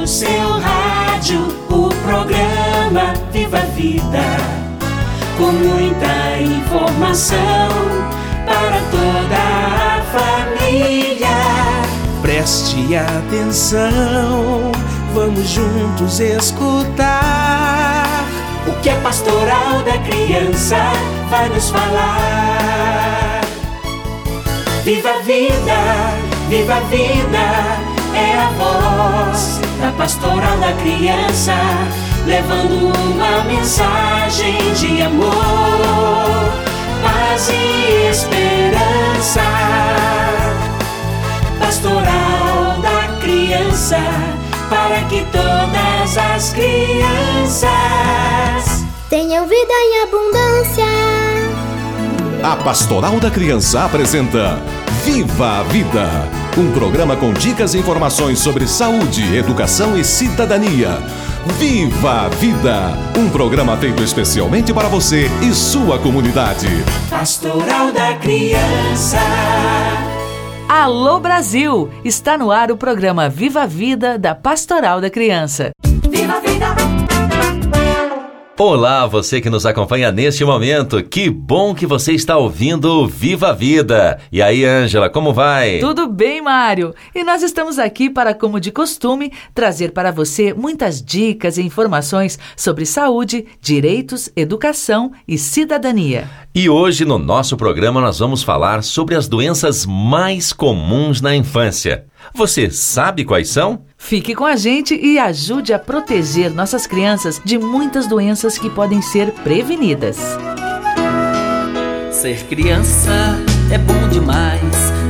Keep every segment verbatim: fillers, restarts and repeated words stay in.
seu rádio, o programa Viva a Vida, com muita informação para toda a família. Preste atenção, vamos juntos escutar o que a Pastoral da Criança vai nos falar. Viva a vida, viva a vida, é a voz da Pastoral da Criança, levando uma mensagem de amor, paz e esperança. Pastoral da Criança, para que todas as crianças tenham vida em abundância. A Pastoral da Criança apresenta Viva a Vida, um programa com dicas e informações sobre saúde, educação e cidadania. Viva a Vida, um programa feito especialmente para você e sua comunidade. Pastoral da Criança. Alô Brasil! Está no ar o programa Viva a Vida da Pastoral da Criança. Viva a Vida! Olá, você que nos acompanha neste momento. Que bom que você está ouvindo Viva a Vida. E aí, Ângela, como vai? Tudo bem, Mário? E nós estamos aqui para, como de costume, trazer para você muitas dicas e informações sobre saúde, direitos, educação e cidadania. E hoje, no nosso programa, nós vamos falar sobre as doenças mais comuns na infância. Você sabe quais são? Fique com a gente e ajude a proteger nossas crianças de muitas doenças que podem ser prevenidas. Ser criança é bom demais,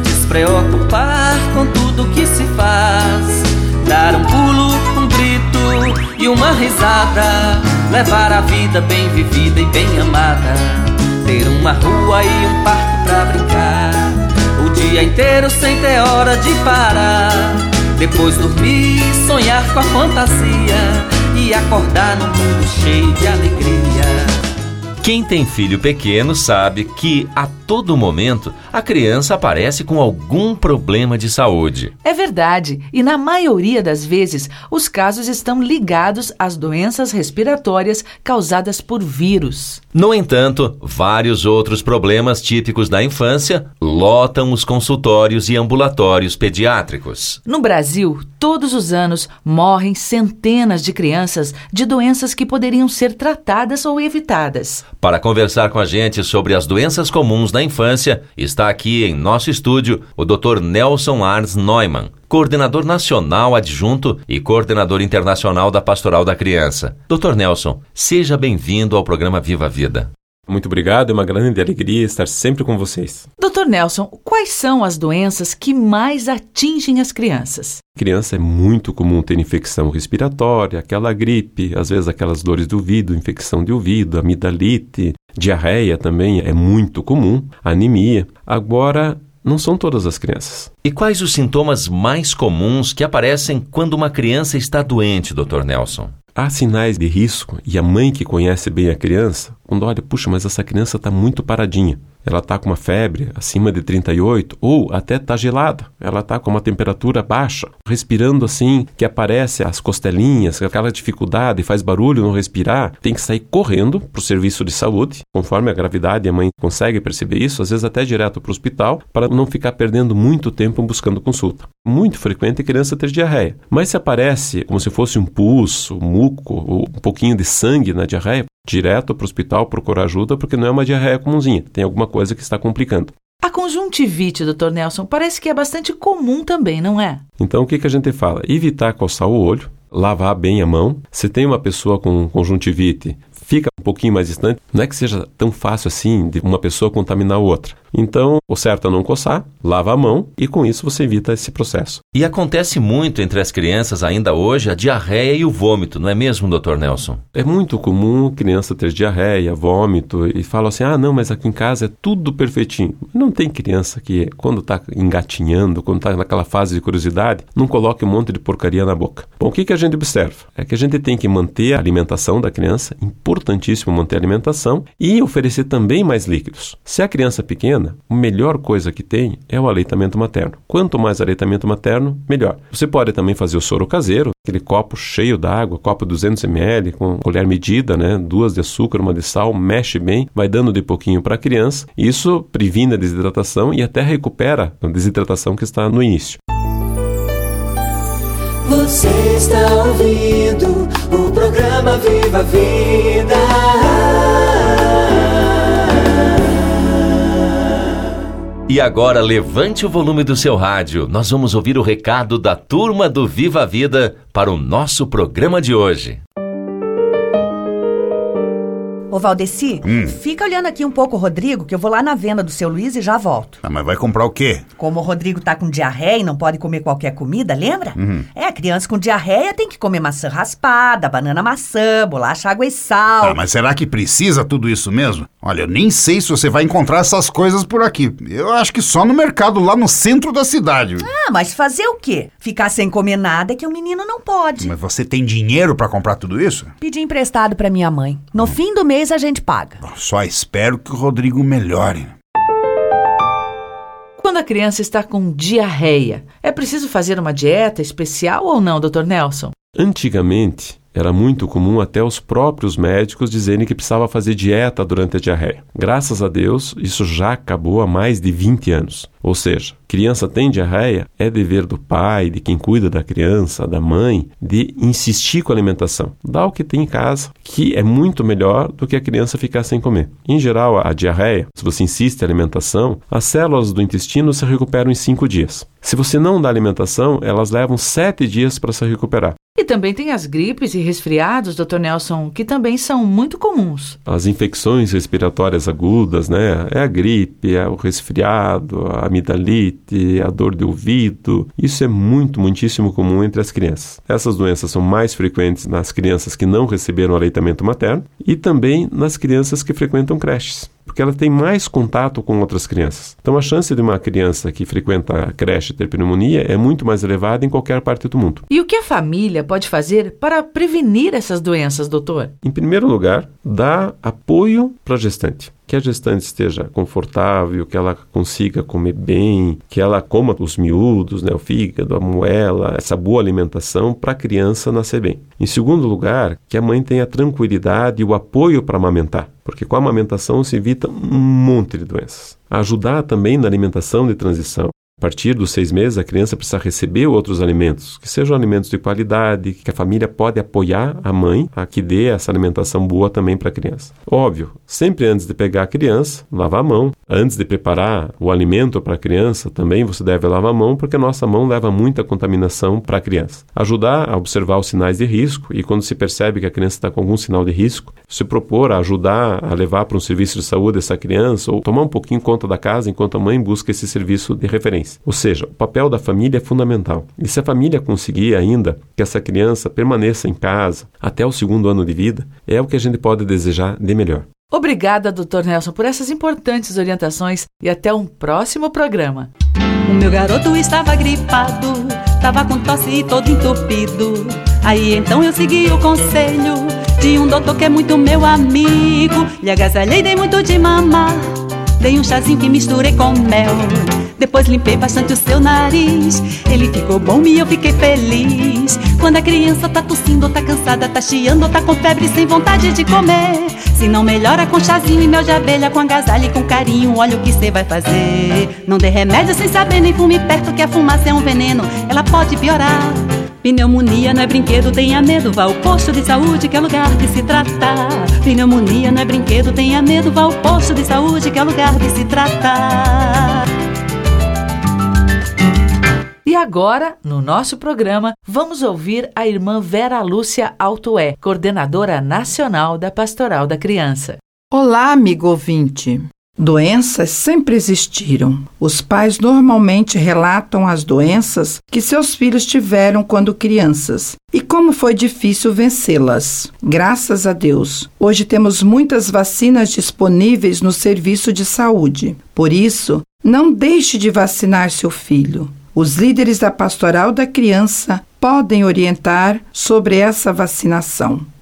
despreocupar com tudo que se faz, dar um pulo, um grito e uma risada, levar a vida bem vivida e bem amada, ter uma rua e um parque pra brincar, o dia inteiro sem ter hora de parar, depois dormir, sonhar com a fantasia e acordar num mundo cheio de alegria. Quem tem filho pequeno sabe que, a todo momento, a criança aparece com algum problema de saúde. É verdade, e na maioria das vezes, os casos estão ligados às doenças respiratórias causadas por vírus. No entanto, vários outros problemas típicos da infância lotam os consultórios e ambulatórios pediátricos. No Brasil, todos os anos, morrem centenas de crianças de doenças que poderiam ser tratadas ou evitadas. Para conversar com a gente sobre as doenças comuns da infância, está aqui em nosso estúdio o doutor Nelson Arns Neumann, coordenador nacional adjunto e coordenador internacional da Pastoral da Criança. doutor Nelson, seja bem-vindo ao programa Viva a Vida. Muito obrigado, é uma grande alegria estar sempre com vocês. doutor Nelson, quais são as doenças que mais atingem as crianças? Criança é muito comum ter infecção respiratória, aquela gripe, às vezes aquelas dores do ouvido, infecção de ouvido, amidalite, diarreia também é muito comum, anemia. Agora, não são todas as crianças. E quais os sintomas mais comuns que aparecem quando uma criança está doente, doutor Nelson? Há sinais de risco e a mãe que conhece bem a criança, quando olha, puxa, mas essa criança está muito paradinha. Ela está com uma febre acima de trinta e oito ou até está gelada. Ela está com uma temperatura baixa, respirando assim, que aparece as costelinhas, aquela dificuldade, faz barulho no respirar. Tem que sair correndo para o serviço de saúde, conforme a gravidade a mãe consegue perceber isso, às vezes até direto para o hospital, para não ficar perdendo muito tempo buscando consulta. Muito frequente a criança ter diarreia. Mas se aparece como se fosse um pus, um muco, ou um pouquinho de sangue na diarreia, direto para o hospital procurar ajuda, porque não é uma diarreia comumzinha, tem alguma coisa que está complicando. A conjuntivite, doutor Nelson, parece que é bastante comum também, não é? Então o que, que a gente fala? Evitar coçar o olho, lavar bem a mão. Se tem uma pessoa com conjuntivite, fica um pouquinho mais distante. Não é que seja tão fácil assim de uma pessoa contaminar a outra. Então, o certo é não coçar, lava a mão e com isso você evita esse processo. E acontece muito entre as crianças ainda hoje a diarreia e o vômito, não é mesmo, doutor Nelson? É muito comum criança ter diarreia, vômito e fala assim, ah não, mas aqui em casa é tudo perfeitinho. Não tem criança que quando está engatinhando, quando está naquela fase de curiosidade, não coloque um monte de porcaria na boca. Bom, o que, que a gente observa? É que a gente tem que manter a alimentação da criança em porções importantíssimo manter a alimentação e oferecer também mais líquidos. Se a criança é pequena, a melhor coisa que tem é o aleitamento materno. Quanto mais aleitamento materno, melhor. Você pode também fazer o soro caseiro, aquele copo cheio d'água, copo duzentos mililitros, com colher medida, né? Duas de açúcar, uma de sal, mexe bem, vai dando de pouquinho para a criança. Isso previne a desidratação e até recupera a desidratação que está no início. Você está ouvindo o programa Viva a Vida. E agora levante o volume do seu rádio. Nós vamos ouvir o recado da turma do Viva a Vida para o nosso programa de hoje. Ô Valdeci, hum. fica olhando aqui um pouco o Rodrigo, que eu vou lá na venda do seu Luiz e já volto. Ah, mas vai comprar o quê? Como o Rodrigo tá com diarreia e não pode comer qualquer comida, lembra? Uhum. É, a criança com diarreia tem que comer maçã raspada, banana maçã, bolacha água e sal. Ah, mas será que precisa tudo isso mesmo? Olha, eu nem sei se você vai encontrar essas coisas por aqui. Eu acho que só no mercado lá no centro da cidade. Ah, mas fazer o quê? Ficar sem comer nada é que o menino não pode. Mas você tem dinheiro pra comprar tudo isso? Pedi emprestado pra minha mãe. No hum. fim do mês a gente paga. Só espero que o Rodrigo melhore. Quando a criança está com diarreia, é preciso fazer uma dieta especial ou não, doutor Nelson? Antigamente, era muito comum até os próprios médicos dizerem que precisava fazer dieta durante a diarreia. Graças a Deus, isso já acabou há mais de vinte anos. Ou seja, criança tem diarreia, é dever do pai, de quem cuida da criança, da mãe, de insistir com a alimentação. Dá o que tem em casa, que é muito melhor do que a criança ficar sem comer. Em geral, a diarreia, se você insiste em alimentação, as células do intestino se recuperam em cinco dias. Se você não dá alimentação, elas levam sete dias para se recuperar. E também tem as gripes e resfriados, doutor Nelson, que também são muito comuns. As infecções respiratórias agudas, né? É a gripe, é o resfriado, a amidalite, a dor de ouvido. Isso é muito, muitíssimo comum entre as crianças. Essas doenças são mais frequentes nas crianças que não receberam aleitamento materno e também nas crianças que frequentam creches, porque ela tem mais contato com outras crianças. Então, a chance de uma criança que frequenta a creche ter pneumonia é muito mais elevada em qualquer parte do mundo. E o que a família pode fazer para prevenir essas doenças, doutor? Em primeiro lugar, dá apoio para a gestante. Que a gestante esteja confortável, que ela consiga comer bem, que ela coma os miúdos, né, o fígado, a moela, essa boa alimentação para a criança nascer bem. Em segundo lugar, que a mãe tenha tranquilidade e o apoio para amamentar, porque com a amamentação se evita um monte de doenças. Ajudar também na alimentação de transição. A partir dos seis meses, a criança precisa receber outros alimentos, que sejam alimentos de qualidade, que a família pode apoiar a mãe a que dê essa alimentação boa também para a criança. Óbvio, sempre antes de pegar a criança, lavar a mão. Antes de preparar o alimento para a criança, também você deve lavar a mão, porque a nossa mão leva muita contaminação para a criança. Ajudar a observar os sinais de risco e quando se percebe que a criança está com algum sinal de risco, se propor a ajudar a levar para um serviço de saúde essa criança ou tomar um pouquinho conta da casa enquanto a mãe busca esse serviço de referência. Ou seja, o papel da família é fundamental. E se a família conseguir ainda que essa criança permaneça em casa até o segundo ano de vida, é o que a gente pode desejar de melhor. Obrigada, doutor Nelson, por essas importantes orientações e até um próximo programa. O meu garoto estava gripado, estava com tosse e todo entupido. Aí então eu segui o conselho de um doutor que é muito meu amigo. Lhe agasalhei, dei muito de mamar, dei um chazinho que misturei com mel. Depois limpei bastante o seu nariz, ele ficou bom e eu fiquei feliz. Quando a criança tá tossindo, tá cansada, tá chiando, tá com febre sem vontade de comer, se não melhora com chazinho e mel de abelha, com agasalho e com carinho, olha o que cê vai fazer. Não dê remédio sem saber, nem fume perto que a fumaça é um veneno, ela pode piorar. Pneumonia não é brinquedo, tenha medo, vá ao posto de saúde que é lugar de se tratar. Pneumonia não é brinquedo, tenha medo, vá ao posto de saúde que é lugar de se tratar. E agora, no nosso programa, vamos ouvir a irmã Vera Lúcia Altoé, coordenadora nacional da Pastoral da Criança. Olá, amigo ouvinte. Doenças sempre existiram. Os pais normalmente relatam as doenças que seus filhos tiveram quando crianças e como foi difícil vencê-las. Graças a Deus, hoje temos muitas vacinas disponíveis no serviço de saúde. Por isso, não deixe de vacinar seu filho. Os líderes da Pastoral da Criança podem orientar sobre essa vacinação.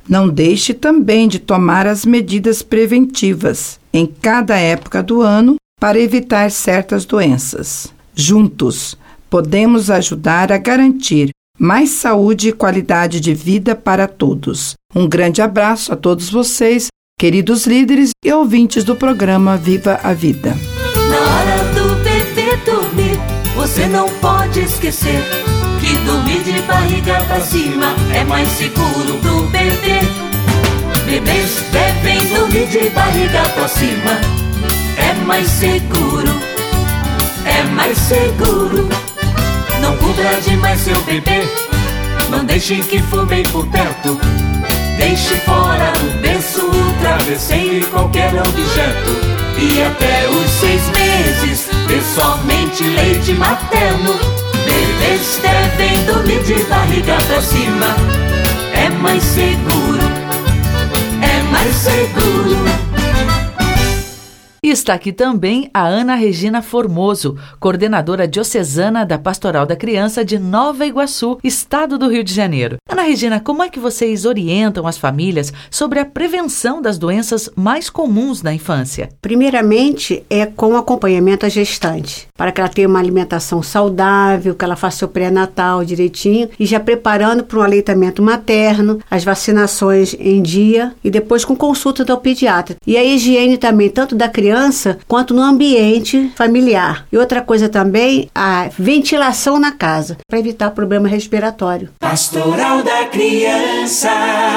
Não deixe também de tomar as medidas preventivas em cada época do ano para evitar certas doenças. Juntos, podemos ajudar a garantir mais saúde e qualidade de vida para todos. Um grande abraço a todos vocês, queridos líderes e ouvintes do programa Viva a Vida. Na hora do bebê dormir, você não pode esquecer que dormir de barriga pra cima é mais seguro pro bebê. Bebês devem dormir de barriga pra cima, é mais seguro, é mais seguro. Não cubra demais seu bebê, não deixe que fumem por perto. Deixe fora do berço o travesseiro e qualquer objeto. E até os seis meses, dê somente leite materno. Bebês devem dormir de barriga pra cima, é mais seguro, é mais seguro. E está aqui também a Ana Regina Formoso, coordenadora diocesana da Pastoral da Criança de Nova Iguaçu, estado do Rio de Janeiro. Ana Regina, como é que vocês orientam as famílias sobre a prevenção das doenças mais comuns na infância? Primeiramente, é com acompanhamento à gestante, para que ela tenha uma alimentação saudável, que ela faça seu pré-natal direitinho e já preparando para um aleitamento materno, as vacinações em dia e depois com consulta do pediatra. E a higiene também, tanto da criança quanto no ambiente familiar. E outra coisa também, a ventilação na casa, para evitar problema respiratório. Pastoral da Criança.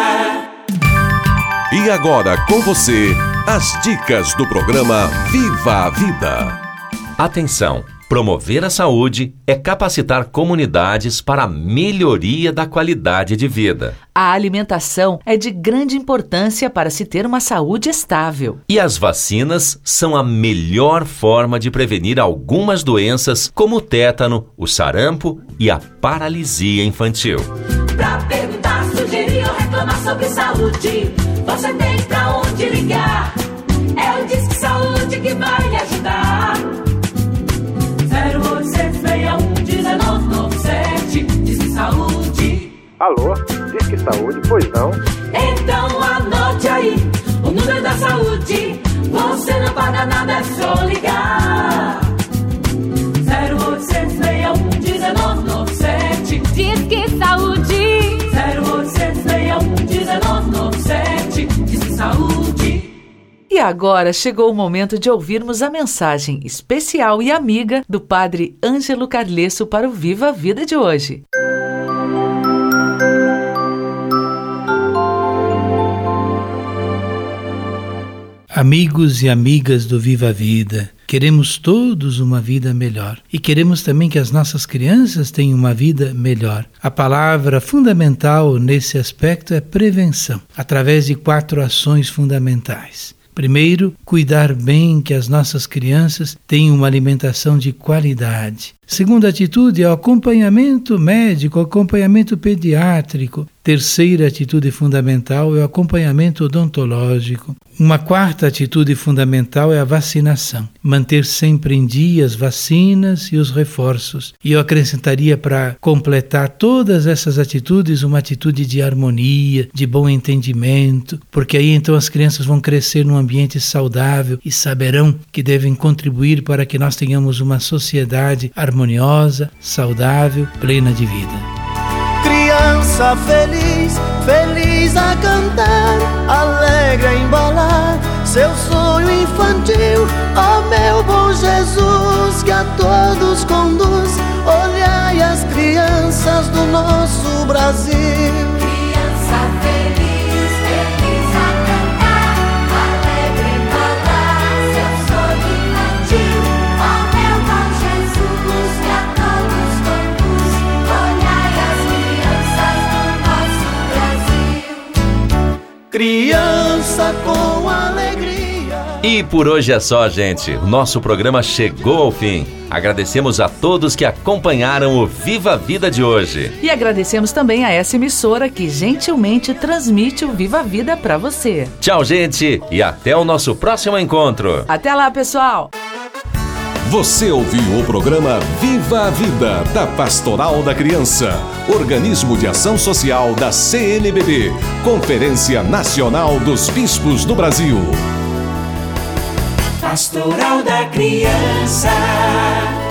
E agora com você, as dicas do programa Viva a Vida. Atenção! Promover a saúde é capacitar comunidades para a melhoria da qualidade de vida. A alimentação é de grande importância para se ter uma saúde estável. E as vacinas são a melhor forma de prevenir algumas doenças, como o tétano, o sarampo e a paralisia infantil. Pra perguntar, sugerir ou reclamar sobre saúde, você tem pra onde ligar. É o Disque Saúde que vai lhe ajudar. zero oitocentos, seis um, um nove nove sete, Disque Saúde. Alô, Disque Saúde, pois não? Então anote aí o número da saúde. Você não paga nada, é só ligar. zero oitocentos, seis um, um nove nove sete, Disque Saúde. zero oitocentos, seis um, um nove nove sete, Disque Saúde. E agora chegou o momento de ouvirmos a mensagem especial e amiga do Padre Ângelo Carlesso para o Viva a Vida de hoje. Amigos e amigas do Viva a Vida, queremos todos uma vida melhor e queremos também que as nossas crianças tenham uma vida melhor. A palavra fundamental nesse aspecto é prevenção, através de quatro ações fundamentais. Primeiro, cuidar bem que as nossas crianças tenham uma alimentação de qualidade. Segunda atitude é o acompanhamento médico, o acompanhamento pediátrico. Terceira atitude fundamental é o acompanhamento odontológico. Uma quarta atitude fundamental é a vacinação. Manter sempre em dia as vacinas e os reforços. E eu acrescentaria para completar todas essas atitudes uma atitude de harmonia, de bom entendimento, porque aí então as crianças vão crescer num ambiente saudável e saberão que devem contribuir para que nós tenhamos uma sociedade harmoniosa, saudável, plena de vida. Criança feliz, feliz a cantar, alegre a embalar seu sonho infantil. Ó meu bom Jesus, que a todos conduz, olhai as crianças do nosso Brasil. Criança feliz, feliz a cantar, alegre a embalar seu sonho infantil. Ó meu bom Jesus, que a todos conduz, olhai as criança com alegria. E por hoje é só, gente. O nosso programa chegou ao fim. Agradecemos a todos que acompanharam o Viva a Vida de hoje. E agradecemos também a essa emissora que gentilmente transmite o Viva a Vida para você. Tchau, gente, e até o nosso próximo encontro. Até lá, pessoal! Você ouviu o programa Viva a Vida, da Pastoral da Criança, organismo de ação social da C N B B, Conferência Nacional dos Bispos do Brasil. Pastoral da Criança.